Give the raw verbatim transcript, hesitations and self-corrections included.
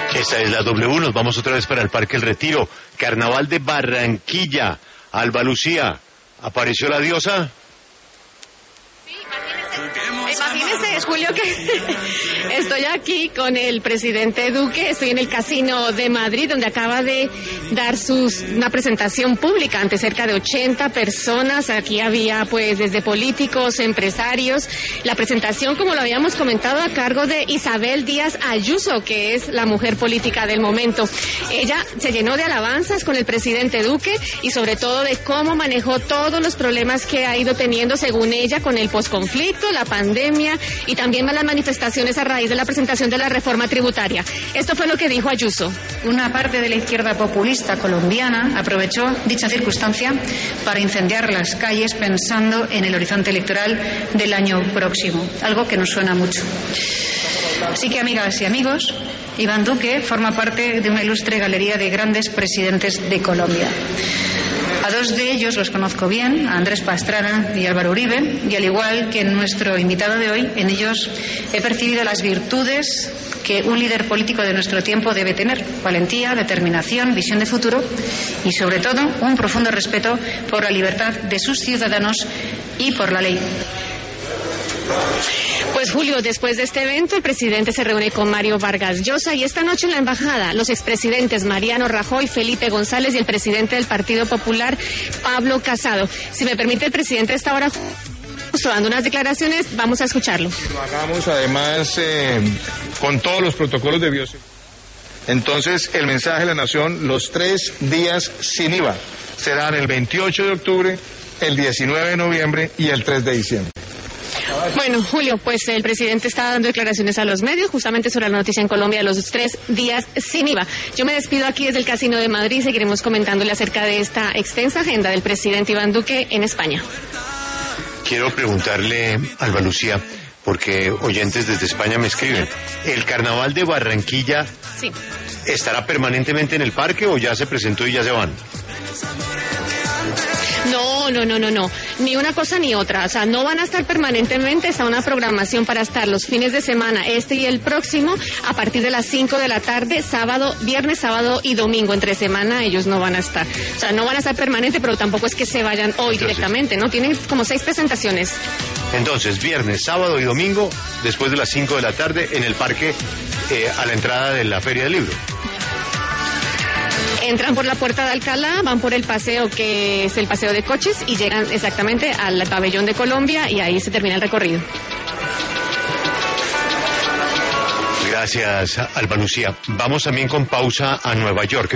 Esta es la W, nos vamos otra vez para el Parque El Retiro. Carnaval de Barranquilla. Alba Lucía, ¿apareció la diosa? Imagínese, Julio, que estoy aquí con el presidente Duque, estoy en el Casino de Madrid, donde acaba de dar sus, una presentación pública ante cerca de ochenta personas. Aquí había, pues, desde políticos, empresarios. La presentación, como lo habíamos comentado, a cargo de Isabel Díaz Ayuso, que es la mujer política del momento. Ella se llenó de alabanzas con el presidente Duque y sobre todo de cómo manejó todos los problemas que ha ido teniendo, según ella, con el posconflicto, la pandemia y también las manifestaciones a raíz de la presentación de la reforma tributaria. Esto fue lo que dijo Ayuso. Una parte de la izquierda populista colombiana aprovechó dicha circunstancia para incendiar las calles pensando en el horizonte electoral del año próximo, algo que nos suena mucho. Así que, amigas y amigos, Iván Duque forma parte de una ilustre galería de grandes presidentes de Colombia. A dos de ellos los conozco bien, a Andrés Pastrana y Álvaro Uribe, y al igual que nuestro invitado de hoy, en ellos he percibido las virtudes que un líder político de nuestro tiempo debe tener: valentía, determinación, visión de futuro y, sobre todo, un profundo respeto por la libertad de sus ciudadanos y por la ley. Pues, Julio, después de este evento, el presidente se reúne con Mario Vargas Llosa y esta noche en la embajada, los expresidentes Mariano Rajoy, Felipe González y el presidente del Partido Popular, Pablo Casado. Si me permite, el presidente está ahora justo dando unas declaraciones, vamos a escucharlo. Lo hagamos además eh, con todos los protocolos de bioseguridad. Entonces, el mensaje de la nación: los tres días sin I V A serán el veintiocho de octubre, el diecinueve de noviembre y el tres de diciembre. Bueno, Julio, pues el presidente está dando declaraciones a los medios justamente sobre la noticia en Colombia de los tres días sin I V A. Yo me despido aquí desde el Casino de Madrid, seguiremos comentándole acerca de esta extensa agenda del presidente Iván Duque en España. Quiero preguntarle, Alba Lucía, porque oyentes desde España me escriben, ¿el Carnaval de Barranquilla sí. estará permanentemente en el parque o ya se presentó y ya se van? No, no, no, no, no, ni una cosa ni otra, o sea, no van a estar permanentemente, está una programación para estar los fines de semana, este y el próximo, a partir de las cinco de la tarde, sábado, viernes, sábado y domingo, entre semana ellos no van a estar, o sea, no van a estar permanente, pero tampoco es que se vayan hoy Entonces, directamente, ¿no? Tienen como seis presentaciones. Entonces, viernes, sábado y domingo, después de las cinco de la tarde, en el parque, eh, a la entrada de la Feria del Libro. Entran por la Puerta de Alcalá, van por el paseo que es el paseo de coches y llegan exactamente al pabellón de Colombia y ahí se termina el recorrido. Gracias, Alba Lucía. Vamos también con pausa a Nueva York.